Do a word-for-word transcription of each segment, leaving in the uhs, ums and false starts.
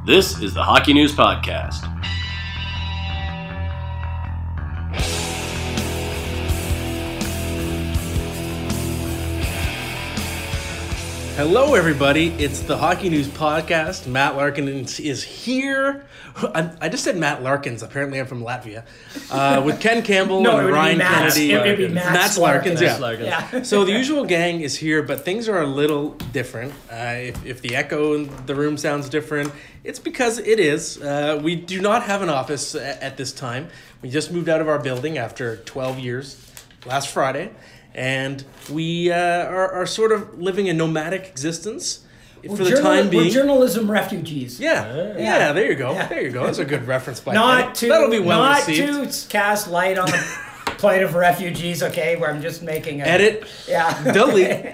This is the Hockey News Podcast. Hello, everybody. It's the Hockey News Podcast. Matt Larkin is here. I, I just said Matt Larkins. Apparently, I'm from Latvia. Uh, with Ken Campbell no, and Ryan Matt's, Kennedy. It would be Matt's, Matt's Larkins, Larkins. yeah. Larkins. yeah. So the usual gang is here, but things are a little different. Uh, if, if the echo in the room sounds different, it's because it is. Uh, we do not have an office at, at this time. We just moved out of our building after twelve years last Friday. And we uh, are, are sort of living a nomadic existence We're for the journal- time being. We're journalism refugees. Yeah. yeah, yeah. There you go. Yeah. There you go. That's a good reference by Not to That'll be well not received. to cast light on the plight of refugees. Okay, where I'm just making a Edit. Yeah. Delete.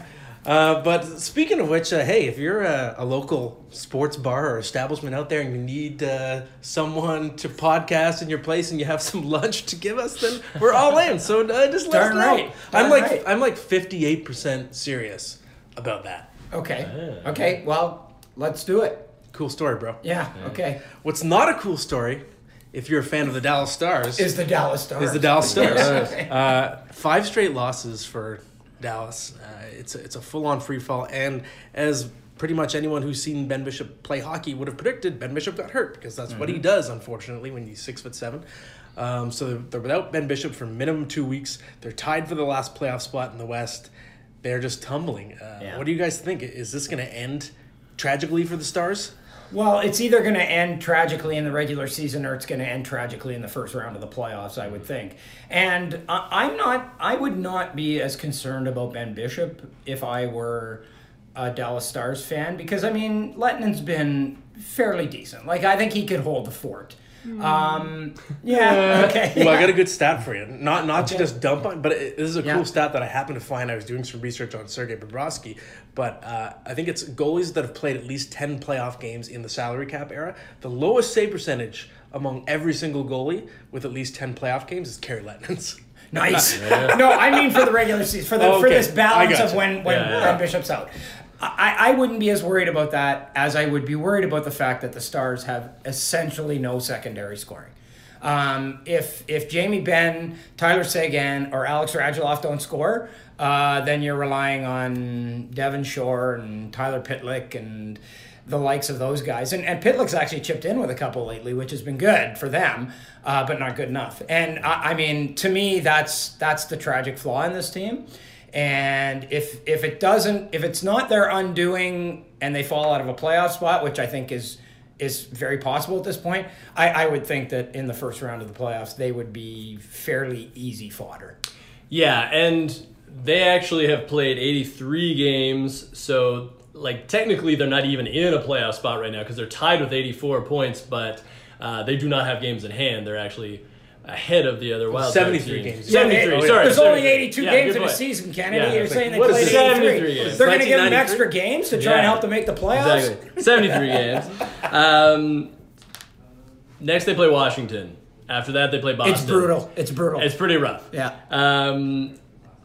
Uh, but speaking of which, uh, hey, if you're a, a local sports bar or establishment out there and you need uh, someone to podcast in your place and you have some lunch to give us, then we're all in. So uh, just let us Darn know. right. Darn I'm like right. I'm like fifty-eight percent serious about that. Okay. Okay. Well, let's do it. Cool story, bro. Yeah. Okay. What's not a cool story, if you're a fan of the Dallas Stars, Is the Dallas Stars? is the Dallas Stars. Yes. uh, five straight losses for Dallas. Uh, it's a, it's a full-on free fall, and as pretty much anyone who's seen Ben Bishop play hockey would have predicted, Ben Bishop got hurt because that's mm-hmm. what he does. Unfortunately, when he's six foot seven, um, so they're without Ben Bishop for minimum two weeks. They're tied for the last playoff spot in the West. They're just tumbling. Uh, yeah. What do you guys think? Is this going to end tragically for the Stars? Well, it's either going to end tragically in the regular season or it's going to end tragically in the first round of the playoffs, I would think. And I'm not, I would not be as concerned about Ben Bishop if I were a Dallas Stars fan, because, I mean, Lettonen's been fairly decent. Like, I think he could hold the fort. Um, yeah, okay. Well, I got a good stat for you. Not not okay. to just dump on, but it, this is a yeah. cool stat that I happened to find. I was doing some research on Sergei Bobrovsky, but uh, I think it's goalies that have played at least ten playoff games in the salary cap era. The lowest save percentage among every single goalie with at least ten playoff games is Kari Lettonen's. Nice. Yeah. No, I mean for the regular season, for the oh, okay. for this balance of you. when when yeah, yeah. Ben Bishop's out. I, I wouldn't be as worried about that as I would be worried about the fact that the Stars have essentially no secondary scoring. Um, if if Jamie Benn, Tyler Seguin, or Alex Radulov don't score, uh, then you're relying on Devon Shore and Tyler Pitlick and the likes of those guys. And, and Pitlick's actually chipped in with a couple lately, which has been good for them, uh, but not good enough. And I, I mean, to me, that's that's the tragic flaw in this team. And if if it doesn't, if it's not their undoing and they fall out of a playoff spot, which I think is is very possible at this point, I, I would think that in the first round of the playoffs, they would be fairly easy fodder. Yeah, and they actually have played eighty-three games, so like technically they're not even in a playoff spot right now because they're tied with eighty-four points, but uh, they do not have games in hand. They're actually ahead of the other wild seventy-three games. seventy-three, yeah, sorry. There's seventy-three. only eighty-two yeah, games in a season, Kennedy. Yeah, You're saying they what played is eighty-three. games? They're going to give them extra games to try yeah. and help them make the playoffs? Exactly. seventy-three games. Um, next they play Washington. After that they play Boston. It's brutal. It's brutal. It's pretty rough. Yeah. Um,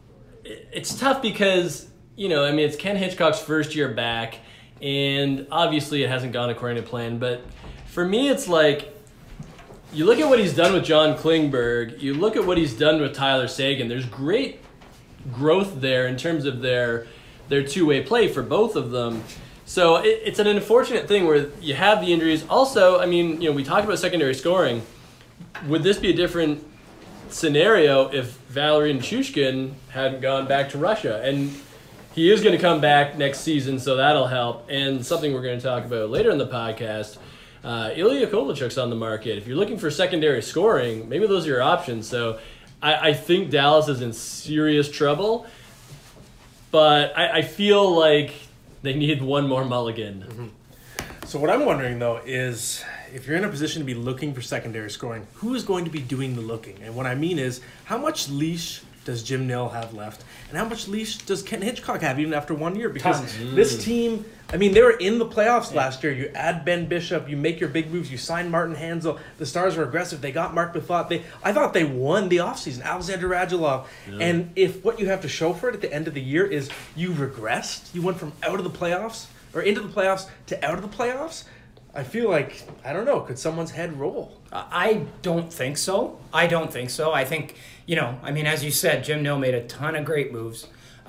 it's tough because, you know, I mean, it's Ken Hitchcock's first year back, and obviously it hasn't gone according to plan, but for me it's like, you look at what he's done with John Klingberg, you look at what he's done with Tyler Seguin, there's great growth there in terms of their their two-way play for both of them. So it, it's an unfortunate thing where you have the injuries. Also, I mean, you know, we talked about secondary scoring. Would this be a different scenario if Valery Nichushkin hadn't gone back to Russia? And he is going to come back next season, so that'll help. And something we're going to talk about later in the podcast, uh, Ilya Kovalchuk's on the market. If you're looking for secondary scoring, maybe those are your options. So I, I think Dallas is in serious trouble, but I, I feel like they need one more mulligan. Mm-hmm. So what I'm wondering, though, is if you're in a position to be looking for secondary scoring, who is going to be doing the looking? And what I mean is, how much leash does Jim Nill have left? And how much leash does Ken Hitchcock have even after one year? Because mm. this team, I mean, they were in the playoffs yeah. last year. You add Ben Bishop, you make your big moves, you sign Martin Hanzal. The Stars were aggressive. They got Mark Methot. They, I thought they won the offseason. Alexander Radulov. Yeah. And if what you have to show for it at the end of the year is you regressed, you went from out of the playoffs, or into the playoffs to out of the playoffs, I feel like, I don't know, could someone's head roll? I don't think so. I don't think so. I think, you know, I mean, as you said, Jim Nill made a ton of great moves.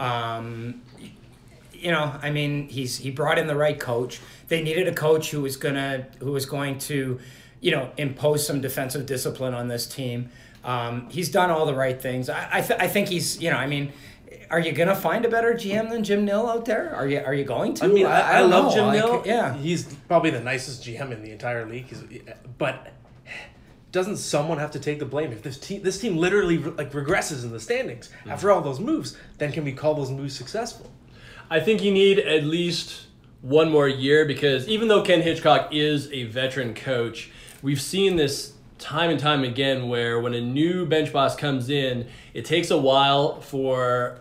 Um, you know, I mean, he's he brought in the right coach. They needed a coach who was gonna who was going to, you know, impose some defensive discipline on this team. Um, he's done all the right things. I I, th- I think he's, you know, I mean, are you gonna find a better G M than Jim Nill out there? Are you are you going to? I mean, I, I, I don't love know. Jim Like, Nill. yeah, He's probably the nicest G M in the entire league. He's, but doesn't someone have to take the blame? If this team this team literally like regresses in the standings mm-hmm. after all those moves, then can we call those moves successful? I think you need at least one more year because even though Ken Hitchcock is a veteran coach, we've seen this time and time again where when a new bench boss comes in, it takes a while for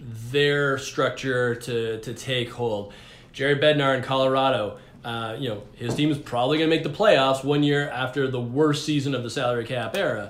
their structure to, to take hold. Jerry Bednar in Colorado, uh, you know, his team is probably going to make the playoffs one year after the worst season of the salary cap era.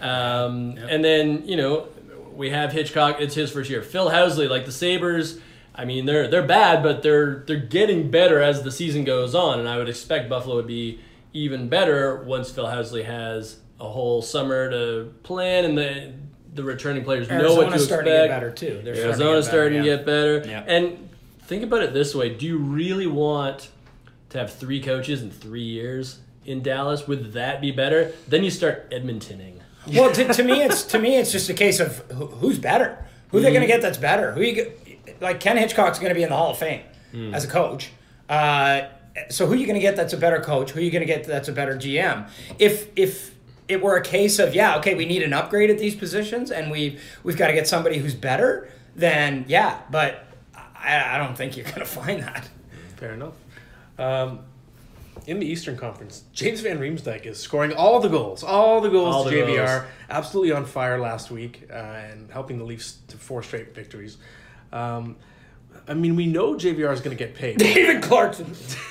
Um, yep. And then, you know, we have Hitchcock, it's his first year. Phil Housley, like the Sabres, I mean, they're they're bad, but they're they're getting better as the season goes on, and I would expect Buffalo would be even better once Phil Housley has a whole summer to plan, and the the returning players know what to expect. Arizona's starting to get better too. They're Arizona's starting to yeah. get better, yeah. and think about it this way: do you really want to have three coaches in three years in Dallas? Would that be better? Then you start Edmontoning. Well, to, to me, it's to me, it's just a case of who, who's better. Who they're going to get that's better. Who you get, like Ken Hitchcock's going to be in the Hall of Fame mm. as a coach. Uh, so who are you going to get that's a better coach? Who are you going to get that's a better G M? If if it were a case of yeah, okay, we need an upgrade at these positions, and we we've got to get somebody who's better, then yeah. But I, I don't think you're going to find that. Fair enough. Um, in the Eastern Conference, James Van Riemsdyk is scoring all the goals, all the goals all to the J V R. goals. Absolutely on fire last week uh, and helping the Leafs to four straight victories. Um, I mean, we know J V R is going to get paid. David Clarkson.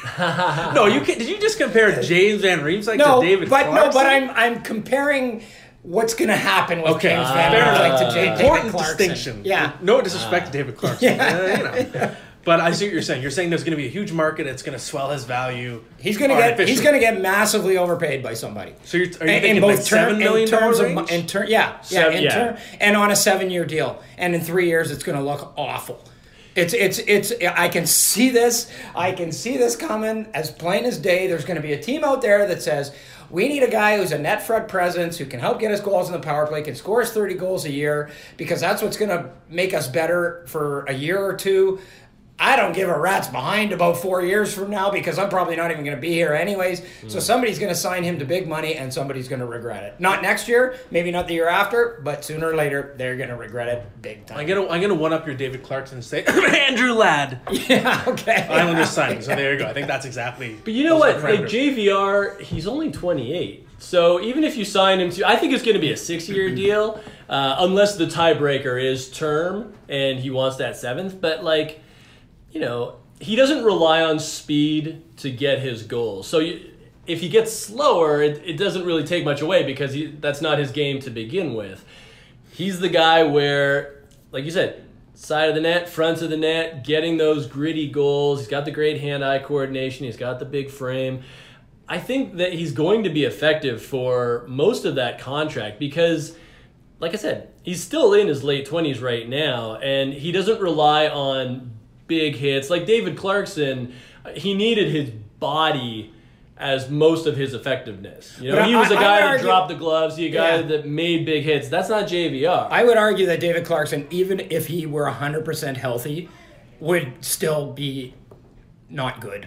no, you can, did you just compare James Van Riemsdyk no, to David but, Clarkson? No, but I'm I'm comparing what's going to happen with okay. James uh, Van Riemsdyk to J- David Important Clarkson. distinction. Yeah. No disrespect uh, to David Clarkson. Yeah. Uh, you know. But I see what you're saying. You're saying there's going to be a huge market. It's going to swell his value. He's going to get. He's going to get massively overpaid by somebody. So you're, are you in, thinking in both like seven million dollars of range? in ter- yeah, Seven, yeah, in yeah. Ter- and on a seven-year deal, and in three years, it's going to look awful. It's it's it's. I can see this. I can see this coming as plain as day. There's going to be a team out there that says, we need a guy who's a net front presence, who can help get us goals in the power play, can score us thirty goals a year, because that's what's going to make us better for a year or two. I don't give a rat's behind about four years from now because I'm probably not even going to be here anyways. Mm. So somebody's going to sign him to big money and somebody's going to regret it. Not next year, maybe not the year after, but sooner or later they're going to regret it big time. I'm going to I'm gonna one up your David Clarkson and say, Andrew Ladd. Yeah, okay. Islanders signing. So there you go. I think that's exactly. But you know what? Like J V R, he's only twenty-eight. So even if you sign him to, I think it's going to be a six-year deal, uh, unless the tiebreaker is term and he wants that seventh. But like, you know, he doesn't rely on speed to get his goals. So you, if he gets slower, it, it doesn't really take much away because he, that's not his game to begin with. He's the guy where, like you said, side of the net, front of the net, getting those gritty goals. He's got the great hand-eye coordination. He's got the big frame. I think that he's going to be effective for most of that contract because, like I said, he's still in his late twenties right now, and he doesn't rely on big hits. Like David Clarkson, he needed his body as most of his effectiveness. You know, But he I- was a I guy would that argue- dropped the gloves, he a guy Yeah. that made big hits. That's not J V R. I would argue that David Clarkson, even if he were one hundred percent healthy, would still be not good.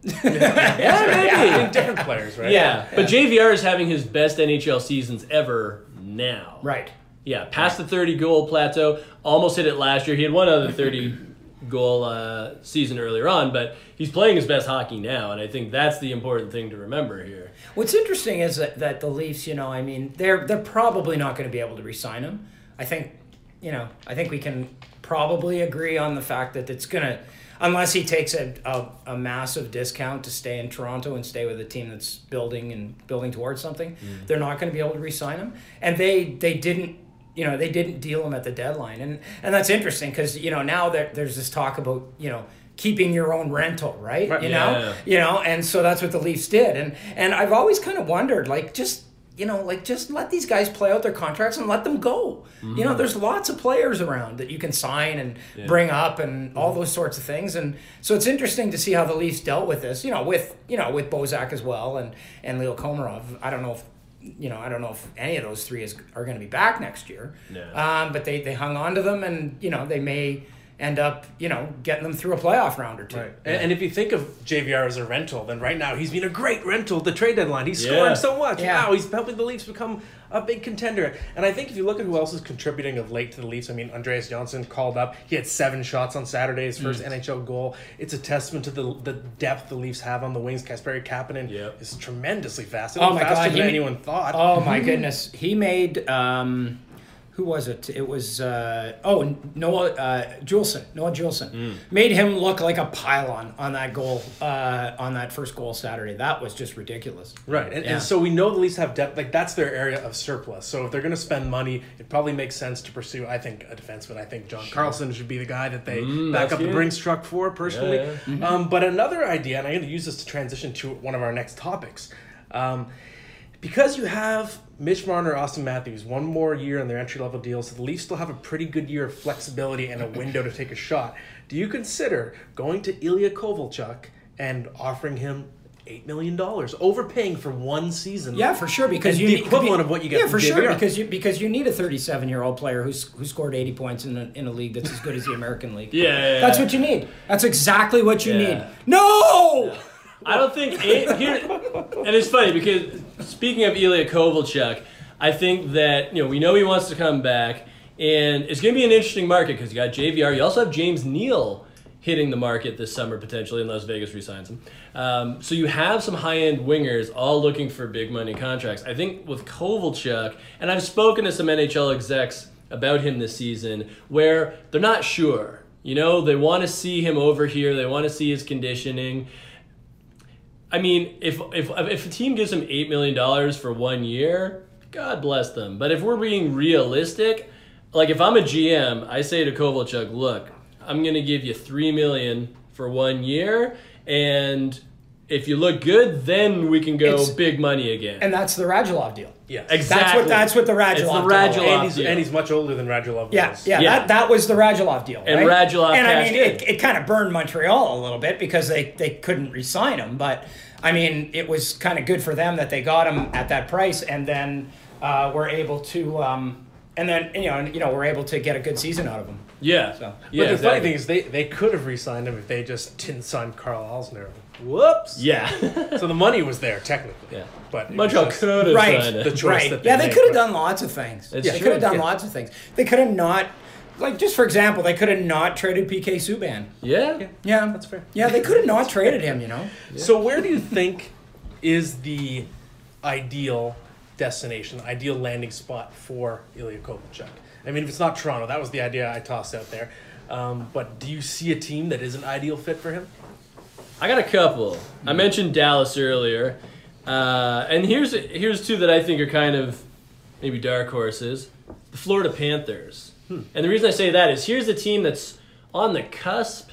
yeah, maybe. Different players, right? Yeah, but J V R is having his best N H L seasons ever now. Right. Yeah, past the thirty-goal plateau. Almost hit it last year. He had one other thirty-goal uh, season earlier on, but he's playing his best hockey now, and I think that's the important thing to remember here. What's interesting is that, that the Leafs, you know, I mean, they're they're probably not going to be able to re-sign him. I think, you know, I think we can probably agree on the fact that it's going to, unless he takes a, a, a massive discount to stay in Toronto and stay with a team that's building and building towards something, mm. they're not going to be able to re-sign him. And they they didn't, you know, they didn't deal him at the deadline. And and that's interesting because, you know, now there, there's this talk about, you know, keeping your own rental, right? Right. You Yeah. know, you know, and so that's what the Leafs did. And and I've always kind of wondered, like, just you know, like just let these guys play out their contracts and let them go. Mm-hmm. You know, there's lots of players around that you can sign and yeah. bring up and all those sorts of things. And so it's interesting to see how the Leafs dealt with this. You know, with you know with Bozak as well and and Leo Komarov. I don't know if. You know, I don't know if any of those three is, are going to be back next year. No. Um, but they, they hung on to them, and you know they may end up you know getting them through a playoff round or two. Right. And, and if you think of J V R as a rental, then right now he's been a great rental at the trade deadline. He's Yeah. scoring so much. Yeah. Wow, he's helping the Leafs become a big contender. And I think if you look at who else is contributing of late to the Leafs, I mean, Andreas Johnsson called up. He had seven shots on Saturday, his first mm. N H L goal. It's a testament to the the depth the Leafs have on the wings. Kasperi Kapanen yep. is tremendously fast. Oh my faster God, than he, anyone thought. Oh my goodness, he made. Um, Who was it? It was uh, oh Noah uh, Juleson. Noah Juleson mm. made him look like a pylon on that goal uh, on that first goal Saturday. That was just ridiculous. Right, and, yeah. and so we know the Leafs have depth. Like that's their area of surplus. So if they're going to spend money, it probably makes sense to pursue. I think a defenseman. I think John sure. Carlson should be the guy that they mm, back up good. the Brinks truck for. Personally, yeah, yeah. Mm-hmm. Um, but another idea, and I'm going to use this to transition to one of our next topics. Um, Because you have Mitch Marner, Austin Matthews, one more year on their entry-level deals, so the Leafs still have a pretty good year of flexibility and a window to take a shot. Do you consider going to Ilya Kovalchuk and offering him eight million dollars, overpaying for one season? Yeah, for sure. Because and you the need, equivalent be, of what you get Yeah, from for J V R. sure. Because you because you need a thirty-seven-year-old player who's who scored eighty points in a, in a league that's as good as the American League. Yeah, yeah, yeah. That's what you need. That's exactly what you Yeah. need. No. Yeah. I don't think eight, here, and it's funny because speaking of Ilya Kovalchuk, I think that you know we know he wants to come back, and it's going to be an interesting market because you got J V R. You also have James Neal hitting the market this summer potentially, unless Vegas re-signs him. Um, so you have some high-end wingers all looking for big money contracts. I think with Kovalchuk, and I've spoken to some N H L execs about him this season, where they're not sure. You know, they want to see him over here. They want to see his conditioning. I mean, if if if a team gives him eight million dollars for one year, God bless them. But if we're being realistic, like if I'm a G M, I say to Kovalchuk, look, I'm going to give you three million dollars for one year, and if you look good, then we can go It's, big money again. And that's the Radulov deal. Yes. Exactly. That's what that's what the Radulov It's the deal Radulov was. And he's, deal. and he's much older than Radulov Yeah, was. yeah, Yeah. That, that was the Radulov deal. And right? Radulov And I cashed mean, in. it, it kind of burned Montreal a little bit because they, they couldn't re-sign him. But, I mean, it was kind of good for them that they got him at that price and then uh, were able to, um, and then, you know, you know, were able to get a good season out of him. yeah. So. But yeah, the exactly. funny thing is, they, they could have re-signed him if they just didn't sign Carl Alsner. Whoops. Yeah. So the money was there technically. Yeah. But it Montreal was just- could have Right. signed The it. choice Right. that they Yeah, they made, could have but- done lots of things. It's they true, could have done yeah. lots of things. They could have not, like, just for example, they could have not traded P K Subban. Yeah. Yeah. That's fair. Yeah, they could have not traded him, you know? So where do you think is the ideal destination, ideal landing spot for Ilya Kovalchuk? I mean, if it's not Toronto, that was the idea I tossed out there. Um, but do you see a team that is an ideal fit for him? I got a couple. I mentioned Dallas earlier, uh, and here's here's two that I think are kind of maybe dark horses. The Florida Panthers, hmm. and the reason I say that is here's a team that's on the cusp,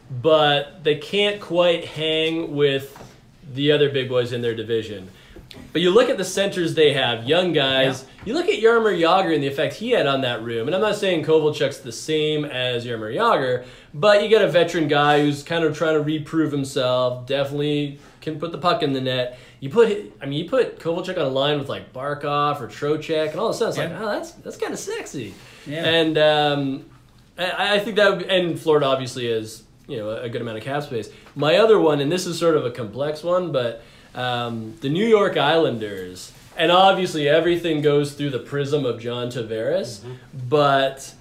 but they can't quite hang with the other big boys in their division. But you look at the centers they have, young guys. Yeah. You look at Jaromir Jagr and the effect he had on that room. And I'm not saying Kovalchuk's the same as Jaromir Jagr, but you got a veteran guy who's kind of trying to reprove himself, definitely can put the puck in the net. You put, I mean, you put Kovalchuk on a line with like Barkov or Trocheck, and all of a sudden it's yeah. like, oh, that's that's kind of sexy. Yeah. And um, I, I think that, would, and Florida obviously has, you know, a good amount of cap space. My other one, and this is sort of a complex one, but um, the New York Islanders, and obviously everything goes through the prism of John Tavares, mm-hmm. but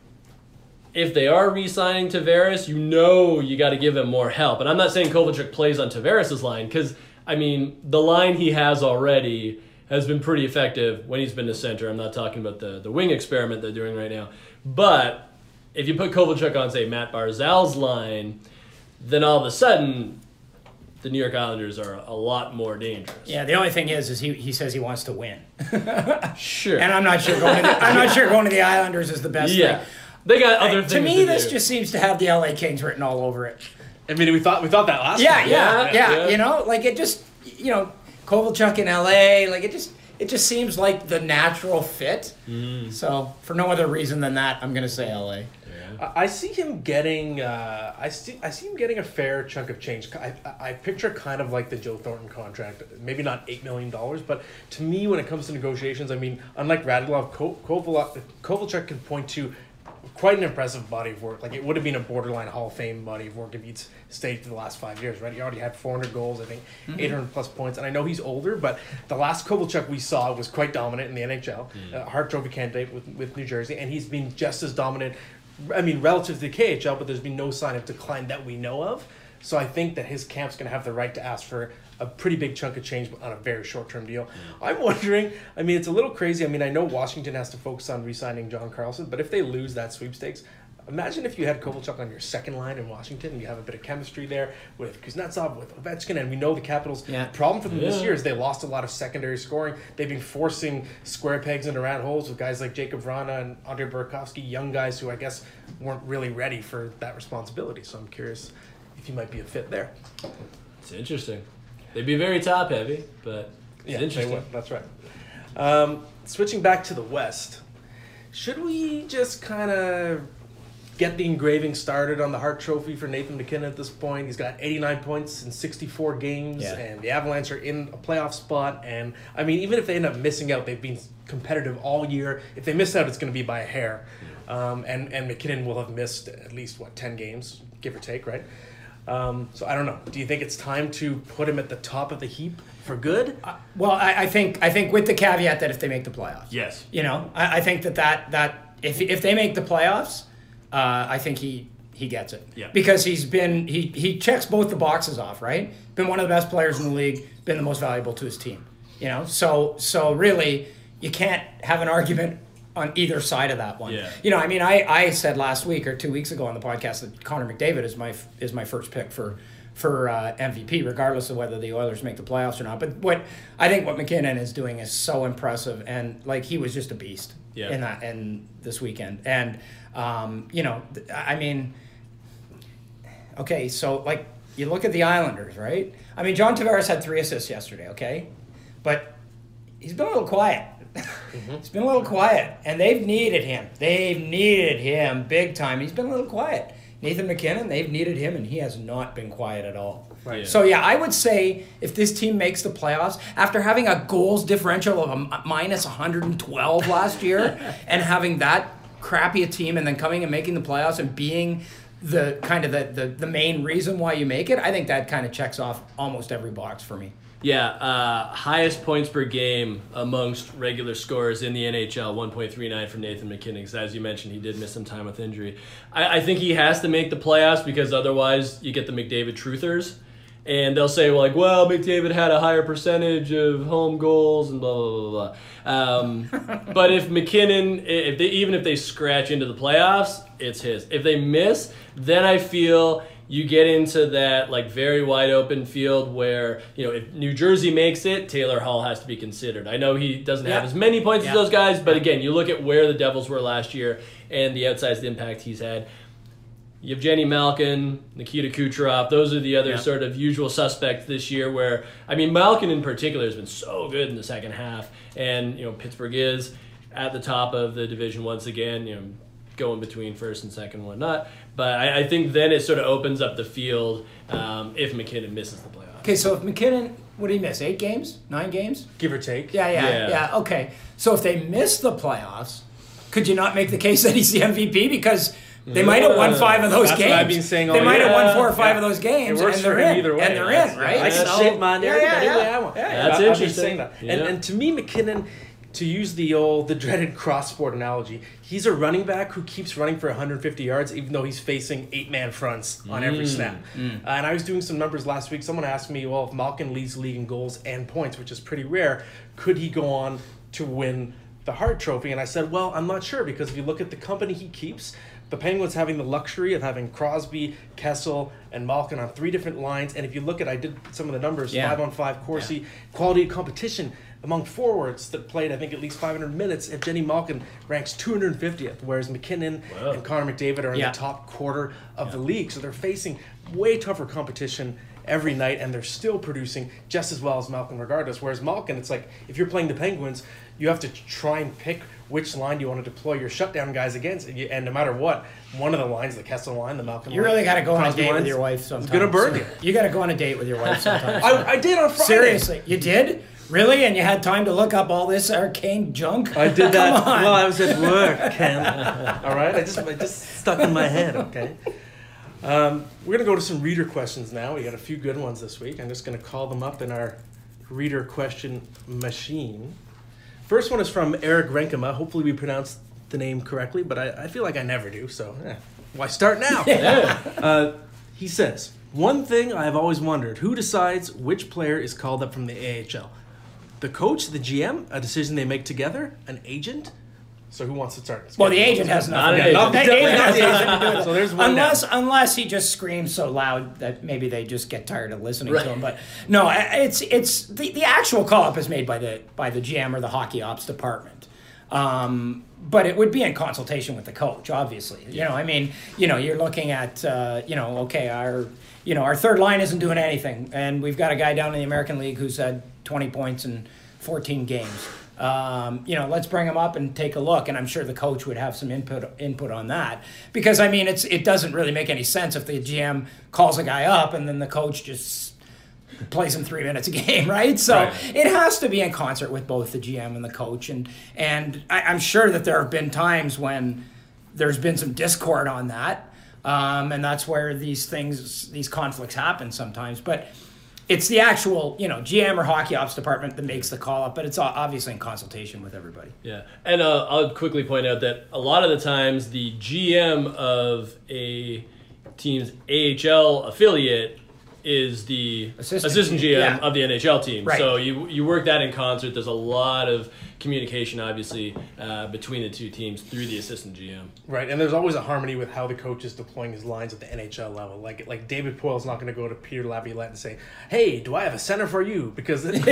if they are re-signing Tavares, you know you got to give him more help. And I'm not saying Kovalchuk plays on Tavares' line, because, I mean, the line he has already has been pretty effective when he's been to center. I'm not talking about the, the wing experiment they're doing right now. But if you put Kovalchuk on, say, Matt Barzal's line, then all of a sudden the New York Islanders are a lot more dangerous. Yeah, the only thing is, is he, he says he wants to win. Sure. And I'm not sure going to the, I'm not sure going to the Islanders is the best Yeah. thing. They got other I, things to to me, do. this just seems to have the L A Kings written all over it. I mean, we thought we thought that last Yeah, time. yeah, yeah, yeah. You know, like it just, you know, Kovalchuk in L A, like it just, it just seems like the natural fit. Mm. So for no other reason than that, I'm gonna say L A. I see him getting. Uh, I see. I see him getting a fair chunk of change. I, I, I picture kind of like the Joe Thornton contract. Maybe not eight million dollars, but to me, when it comes to negotiations, I mean, unlike Radulov, Ko- Kovalchuk, Kovalchuk can point to quite an impressive body of work. Like it would have been a borderline Hall of Fame body of work if he'd stayed for the last five years. Right? He already had four hundred goals. I think mm-hmm. eight hundred plus points. And I know he's older, but the last Kovalchuk we saw was quite dominant in the N H L. Mm. Uh, Hart Trophy candidate with with New Jersey, and he's been just as dominant. I mean, relative to the K H L, but there's been no sign of decline that we know of. So I think that his camp's going to have the right to ask for a pretty big chunk of change on a very short-term deal. Mm. I'm wondering, I mean, it's a little crazy. I mean, I know Washington has to focus on re-signing John Carlson, but if they lose that sweepstakes, imagine if you had Kovalchuk on your second line in Washington and you have a bit of chemistry there with Kuznetsov, with Ovechkin, and we know the Capitals' yeah. problem for them yeah. this year is they lost a lot of secondary scoring. They've been forcing square pegs into round holes with guys like Jacob Vrana and Andrei Burakovsky, young guys who I guess weren't really ready for that responsibility. So I'm curious if he might be a fit there. It's interesting. They'd be very top-heavy, but it's yeah, interesting. They would. That's right. Um, switching back to the West, should we just kind of get the engraving started on the Hart Trophy for Nathan MacKinnon at this point? He's got eighty-nine points in sixty-four games, yeah. and the Avalanche are in a playoff spot. And, I mean, even if they end up missing out, they've been competitive all year. If they miss out, it's going to be by a hair. Um, and, and MacKinnon will have missed at least, what, ten games, give or take, right? Um, so I don't know. Do you think it's time to put him at the top of the heap for good? Uh, well, I, I think I think with the caveat that if they make the playoffs. Yes. You know, I, I think that, that, that if, if they make the playoffs, Uh, I think he, he gets it. Yeah. Because he's been he he checks both the boxes off, right? Been one of the best players in the league, been the most valuable to his team. You know, so so really you can't have an argument on either side of that one. Yeah. You know, I mean, I, I said last week or two weeks ago on the podcast that Connor McDavid is my is my first pick for for uh, M V P, regardless of whether the Oilers make the playoffs or not. But what I think what MacKinnon is doing is so impressive, and like he was just a beast yeah. in that in this weekend. And um, you know, I mean, okay, so like you look at the Islanders, right? I mean, John Tavares had three assists yesterday, okay, but he's been a little quiet. Mm-hmm. He's been a little quiet, and they've needed him. They've needed him big time. He's been a little quiet. Nathan MacKinnon, they've needed him, and he has not been quiet at all. Right. Yeah. So, yeah, I would say if this team makes the playoffs, after having a goals differential of a minus one hundred twelve last year and having that crappy a team and then coming and making the playoffs and being the kind of the, the, the main reason why you make it, I think that kind of checks off almost every box for me. Yeah, uh, highest points per game amongst regular scorers in the N H L, one point three nine for Nathan MacKinnon. So as you mentioned, he did miss some time with injury. I, I think he has to make the playoffs because otherwise you get the McDavid truthers. And they'll say, well, like, well, McDavid had a higher percentage of home goals and blah, blah, blah, blah. Um, but if MacKinnon, if they, even if they scratch into the playoffs, it's his. If they miss, then I feel you get into that like very wide open field where, you know, if New Jersey makes it, Taylor Hall has to be considered. I know he doesn't yeah. have as many points yeah. as those guys, but again, you look at where the Devils were last year and the outsized impact he's had. Yevgeny Malkin, Nikita Kucherov, those are the other yeah. sort of usual suspects this year where, I mean, Malkin in particular has been so good in the second half. And, you know, Pittsburgh is at the top of the division once again, you know, going between first and second and whatnot. But I, I think then it sort of opens up the field um, if MacKinnon misses the playoffs. Okay, so if MacKinnon, what did he miss? Eight games? Nine games? Give or take. Yeah, yeah, Yeah. yeah. Okay. So if they miss the playoffs, could you not make the case that he's the M V P? Because they might have won five of those That's games. what I've been saying all They might year. have won four or Yeah. five Yeah. of those games, It works and they're for him in. either way. And they're That's- in, right? I can So- shape my narrative yeah, yeah, any way yeah. I want. Yeah, yeah. That's I- I've been interesting. saying that. And, Yeah. and to me, MacKinnon, to use the old, the dreaded cross-sport analogy, he's a running back who keeps running for one hundred fifty yards even though he's facing eight-man fronts on every snap. Uh, and I was doing some numbers last week. Someone asked me, well, if Malkin leads the league in goals and points, which is pretty rare, could he go on to win the Hart Trophy? And I said, well, I'm not sure because if you look at the company he keeps, the Penguins having the luxury of having Crosby, Kessel, and Malkin on three different lines. And if you look at, I did some of the numbers, Yeah. five on five, Corsi, yeah. quality of competition among forwards that played, I think, at least five hundred minutes. If Jenny Malkin ranks two hundred fiftieth, whereas McKinnon Wow. and Connor McDavid are in Yeah. the top quarter of Yeah. the league. So they're facing way tougher competition every night, and they're still producing just as well as Malkin regardless. Whereas Malkin, it's like, if you're playing the Penguins, you have to try and pick which line you want to deploy your shutdown guys against. And, you, and no matter what, one of the lines, the Kessel line, the Malkin You line, really got to go on a Crosby date with lines, your wife sometimes. It's going to burn you. You got to go on a date with your wife sometimes. I, I did on Friday. Seriously, you did? Really? And you had time to look up all this arcane junk? I did that Come on. while I was at work, Ken. All right? I just, I just stuck in my head, okay? Um, we're going to go to some reader questions now. We got a few good ones this week. I'm just going to call them up in our reader question machine. First one is from Eric Renkema. Hopefully we pronounced the name correctly, but I, I feel like I never do, so eh, why start now? uh, he says, one thing I have always wondered, who decides which player is called up from the A H L? The coach, the G M, a decision they make together, an agent? So who wants to start? Well, the agent has Not nothing. an to do- agent. the agent has nothing to do with it. So there's one unless down. unless he just screams so loud that maybe they just get tired of listening Right. to him. But no, I- it's it's the, the actual call up is made by the by the G M or the hockey ops department. Um, but it would be in consultation with the coach, obviously. You know, I mean, you know, you're looking at, uh, you know, okay, our, you know, our third line isn't doing anything, and we've got a guy down in the American League who's had twenty points in fourteen games. Um, you know, let's bring him up and take a look, and I'm sure the coach would have some input input on that, because I mean, it's it doesn't really make any sense if the G M calls a guy up and then the coach just plays him three minutes a game, right? So Right. it has to be in concert with both the G M and the coach, and and I, I'm sure that there have been times when there's been some discord on that, um, and that's where these things, these conflicts happen sometimes. But it's the actual, you know, G M or hockey ops department that makes the call up, but it's obviously in consultation with everybody. Yeah, and uh, I'll quickly point out that a lot of the times the G M of a team's A H L affiliate is the Assistant. assistant, G M Yeah. of the N H L team. Right. So you you work that in concert. There's a lot of communication, obviously, uh, between the two teams through the assistant G M. Right, and there's always a harmony with how the coach is deploying his lines at the N H L level. Like like David Poile's not going to go to Peter Laviolette and say, "Hey, do I have a center for you?" Because then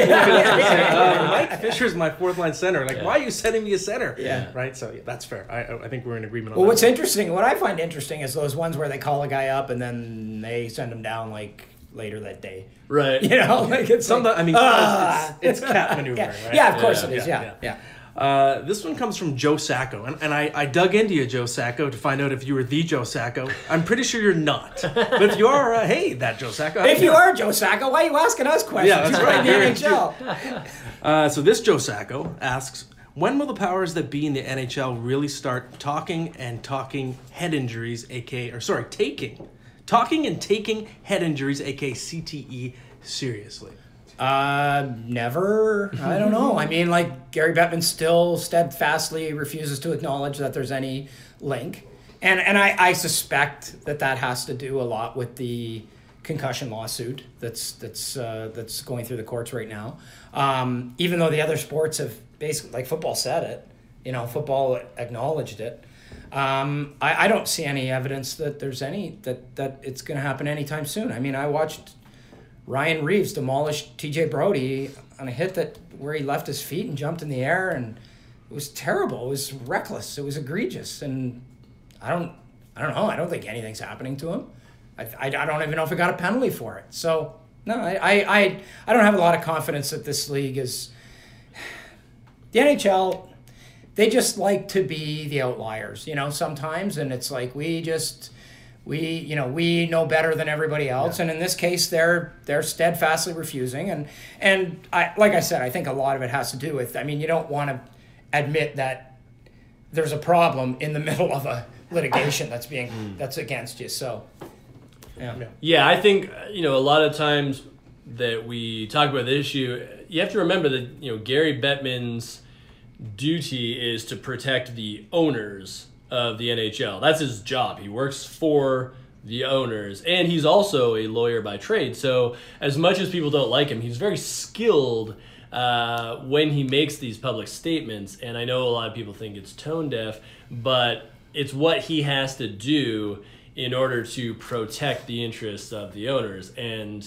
uh, Mike Fisher's my fourth line center. Like, Yeah. why are you sending me a center? Yeah. Right. So yeah, that's fair. I I think we're in agreement on Well, that. what's interesting, what I find interesting is those ones where they call a guy up and then they send him down like later that day. Right. You know, like it's Some, like, I mean, ah. it's, it's cat maneuvering, yeah, right? yeah, of course Yeah, it is. yeah, Yeah, yeah. yeah. Uh, this one comes from Joe Sacco, and, and I, I dug into you, Joe Sacco, to find out if you were the Joe Sacco. I'm pretty sure you're not, but if you are, uh, hey, that Joe Sacco. how If you doing? are Joe Sacco, why are you asking us questions? Yeah, that's You're right. in the You're N H L. Uh, so this Joe Sacco asks, when will the powers that be in the N H L really start talking and talking head injuries, aka, or sorry, taking, talking and taking head injuries, aka C T E, seriously? Uh, never. I don't know. I mean, like Gary Bettman still steadfastly refuses to acknowledge that there's any link, and and I, I suspect that that has to do a lot with the concussion lawsuit that's that's uh, that's going through the courts right now. Um, even though the other sports have basically, like football said it, you know, football acknowledged it. Um, I, I don't see any evidence that there's any that that it's going to happen anytime soon. I mean, I watched Ryan Reeves demolished T J Brody on a hit that where he left his feet and jumped in the air, and it was terrible. It was reckless. It was egregious, and I don't, I don't know. I don't think anything's happening to him. I, I, I don't even know if he got a penalty for it. So no, I, I, I, I don't have a lot of confidence that this league is. The N H L, they just like to be the outliers, you know, sometimes, and it's like we just. We, you know, we know better than everybody else, yeah. And in this case, they're they're steadfastly refusing, and and I, like I said, I think a lot of it has to do with. I mean, you don't want to admit that there's a problem in the middle of a litigation that's being mm. that's against you. So, yeah, yeah, yeah. I think you know a lot of times that we talk about the issue, you have to remember that you know Gary Bettman's duty is to protect the owners of the N H L. That's his job. He works for the owners, and he's also a lawyer by trade. So as much as people don't like him, he's very skilled uh, when he makes these public statements. And I know a lot of people think it's tone deaf, but it's what he has to do in order to protect the interests of the owners. And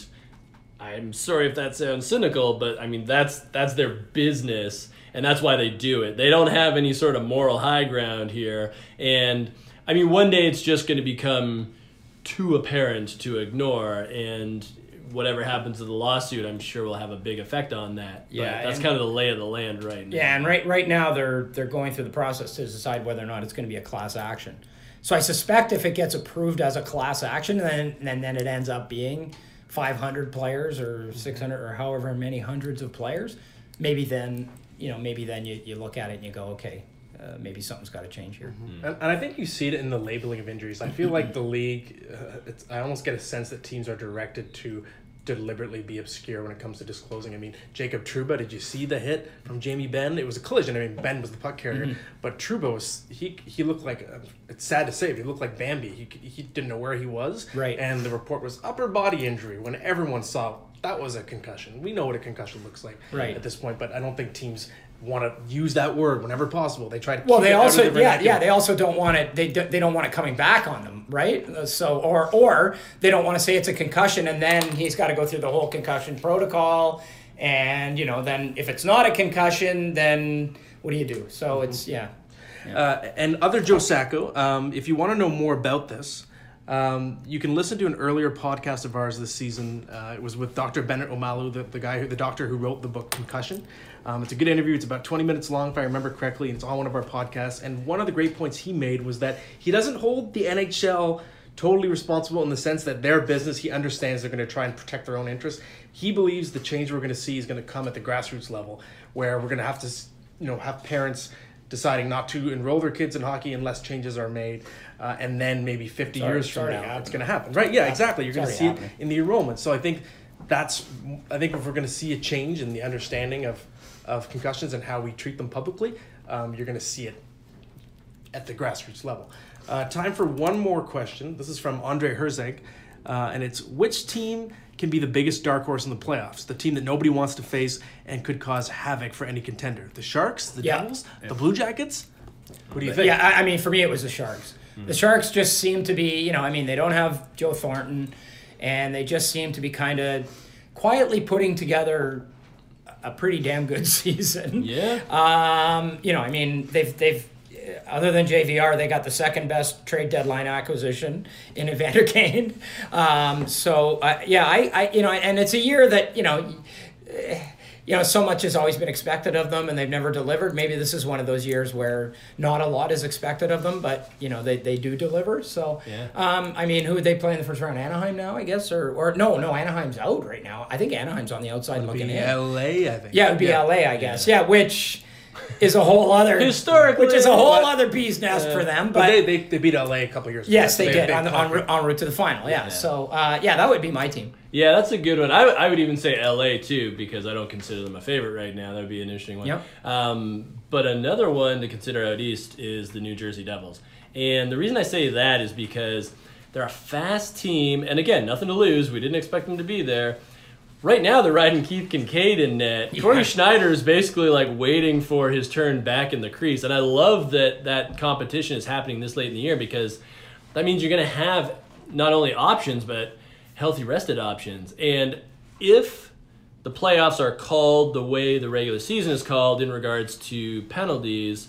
I'm sorry if that sounds cynical, but I mean, that's that's their business, and that's why they do it. They don't have any sort of moral high ground here. And I mean, one day it's just going to become too apparent to ignore, and whatever happens to the lawsuit, I'm sure will have a big effect on that. But Yeah, that's and- kind of the lay of the land right now. Yeah, and right right now they're they're going through the process to decide whether or not it's going to be a class action. So I suspect if it gets approved as a class action, then then then it ends up being five hundred players or six hundred or however many hundreds of players. Maybe then you know maybe then you, you look at it and you go, okay, uh, maybe something's got to change here. And, and I think you see it in the labeling of injuries. I feel like the league, uh, it's, I almost get a sense that teams are directed to deliberately be obscure when it comes to disclosing. I mean, Jacob Trouba, did you see the hit from Jamie Benn? It was a collision. I mean, Ben was the puck carrier, Mm-hmm. but Trouba was, he he looked like, uh, it's sad to say, but he looked like Bambi. He, he didn't know where he was. Right. And the report was upper body injury when everyone saw that was a concussion. We know what a concussion looks like Right. at this point, but I don't think teams want to use that word whenever possible. They try to Well, keep they it out of also the yeah vernacular. yeah they also don't want it they do, they don't want it coming back on them, right? Uh, So or or they don't want to say it's a concussion and then he's got to go through the whole concussion protocol, and you know then if it's not a concussion, then what do you do? So it's yeah. Uh, and other Joe Sacco, um, if you want to know more about this, um, you can listen to an earlier podcast of ours this season. Uh, it was with Doctor Bennett Omalu, the, the guy, who, the doctor who wrote the book Concussion. Um, it's a good interview. It's about twenty minutes long, if I remember correctly, and it's on one of our podcasts. And one of the great points he made was that he doesn't hold the N H L totally responsible in the sense that their business, he understands they're going to try and protect their own interests. He believes the change we're going to see is going to come at the grassroots level, where we're going to have to, you know, have parents deciding not to enroll their kids in hockey unless changes are made, uh, and then maybe fifty It's already- years it's from already now, happening. it's going to happen. Right? Yeah, exactly. You're going to It's see already it happening. in the enrollment. So I think that's, I think if we're going to see a change in the understanding of, of concussions and how we treat them publicly, um, you're going to see it at the grassroots level. Uh, time for one more question. This is from Andre Herzeg, uh, and it's, which team can be the biggest dark horse in the playoffs? The team that nobody wants to face and could cause havoc for any contender? The Sharks? The Yeah. Devils? The Blue Jackets? What do you think? Yeah, I, I mean, for me, it was the Sharks. The Sharks just seem to be, you know, I mean, they don't have Joe Thornton, and they just seem to be kind of quietly putting together a pretty damn good season. Yeah. Um, you know, I mean, they've they've uh, other than J V R, they got the second best trade deadline acquisition in Evander Kane. Um, so uh, yeah, I, I you know, and it's a year that you know. Uh, You know, so much has always been expected of them, and they've never delivered. Maybe this is one of those years where not a lot is expected of them, but you know they, they do deliver. So, Yeah. um, I mean, who would they play in the first round? Anaheim now, I guess, or or no, no, Anaheim's out right now. I think Anaheim's on the outside It'd looking be in. L A, I think. Yeah, it would be L A, I guess. Yeah, which is a whole other Historically, which is a whole but- other bee's nest for them. But But, they, they, they beat L A a couple years ago. yes, they had a did big on, on, conference. en route to the final. Yeah, Yeah. so uh, yeah, that would be my team. Yeah, that's a good one. I, w- I would even say L A too, because I don't consider them a favorite right now. That would be an interesting one. Yep. Um, but another one to consider out east is the New Jersey Devils. And the reason I say that is because they're a fast team. And again, nothing to lose. We didn't expect them to be there. Right now, they're riding Keith Kincaid in net. Corey Yeah. Schneider is basically like waiting for his turn back in the crease. And I love that that competition is happening this late in the year, because that means you're going to have not only options, but healthy rested options. And if the playoffs are called the way the regular season is called in regards to penalties,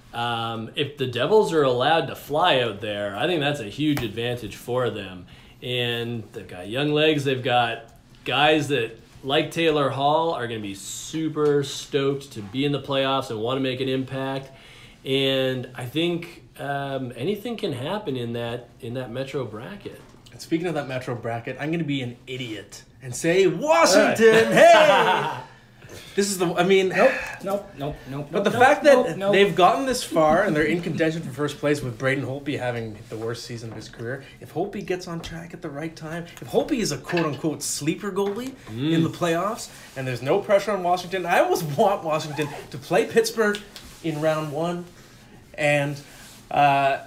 um, if the Devils are allowed to fly out there, I think that's a huge advantage for them. And they've got young legs. They've got guys that, like Taylor Hall, are going to be super stoked to be in the playoffs and want to make an impact. And I think um, anything can happen in that in that Metro bracket. And speaking of that Metro bracket, I'm going to be an idiot and say Washington. Hey, this is the. I mean, Nope, nope, nope, nope. but the nope, fact that nope, nope. they've gotten this far and they're in contention for first place with Braden Holtby having the worst season of his career. If Holtby gets on track at the right time, if Holtby is a quote unquote sleeper goalie in the playoffs, and there's no pressure on Washington, I almost want Washington to play Pittsburgh in round one, and. Uh,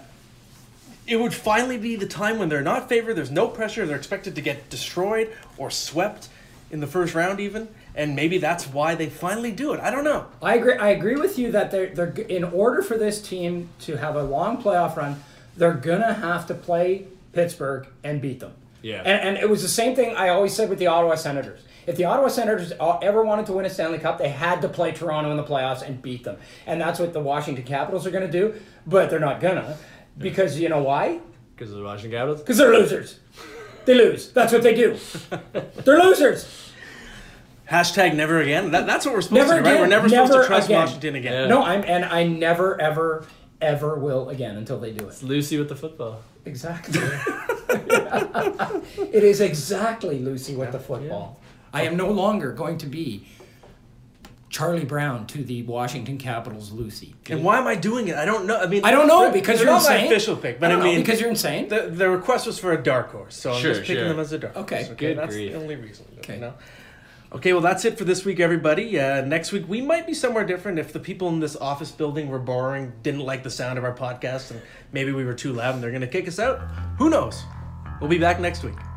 It would finally be the time when they're not favored, there's no pressure, they're expected to get destroyed or swept in the first round even, and maybe that's why they finally do it. I don't know. I agree. I agree with you that they're they're in order for this team to have a long playoff run, they're gonna have to play Pittsburgh and beat them. Yeah. And, and it was the same thing I always said with the Ottawa Senators. If the Ottawa Senators ever wanted to win a Stanley Cup, they had to play Toronto in the playoffs and beat them. And that's what the Washington Capitals are going to do, but they're not gonna. Because you know why? Because of the Washington Capitals? Because they're losers. They lose. That's what they do. They're losers. Hashtag never again. That, that's what we're supposed Never to do, right? again. We're never, Never supposed to trust again. Washington again. Yeah. No, I'm and I never ever ever will again until they do it. It's Lucy with the football. Exactly. It is exactly Lucy with the football. I am no longer going to be Charlie Brown to the Washington Capitals Lucy. And why am I doing it? I don't know. I mean, I don't know they're- because they're you're not my insane. official pick, but I I, don't know, mean, because you're insane. the the request was for a dark horse, so I'm Sure, just picking sure. them as a dark horse. Okay. Good that's grief. the only reason. Okay. You know? Okay, well, that's it for this week, everybody. Uh, next week, we might be somewhere different. If the people in this office building were boring, didn't like the sound of our podcast, and maybe we were too loud and they're going to kick us out, who knows? We'll be back next week.